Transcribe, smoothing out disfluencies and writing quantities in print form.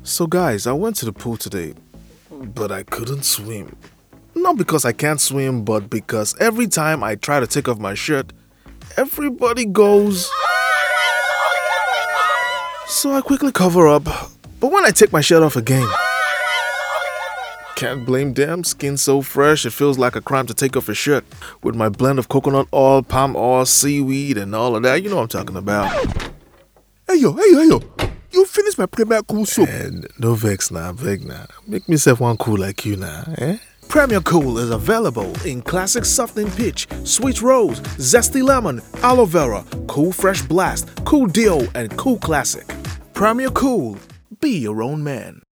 So guys, I went to the pool today, but I couldn't swim. Not because I can't swim, but because every time I try to take off my shirt, everybody goes. So I quickly cover up, but when I take my shirt off again, can't blame them, skin so fresh it feels like a crime to take off a shirt. With my blend of coconut oil, palm oil, seaweed and all of that, you know what I'm talking about. Hey yo, you finished my Premier Cool soap. And no vex now, beg now. Make myself one cool like you now, eh? Premier Cool is available in classic softening peach, sweet rose, zesty lemon, aloe vera, cool fresh blast, cool deal, and cool classic. Premier Cool, be your own man.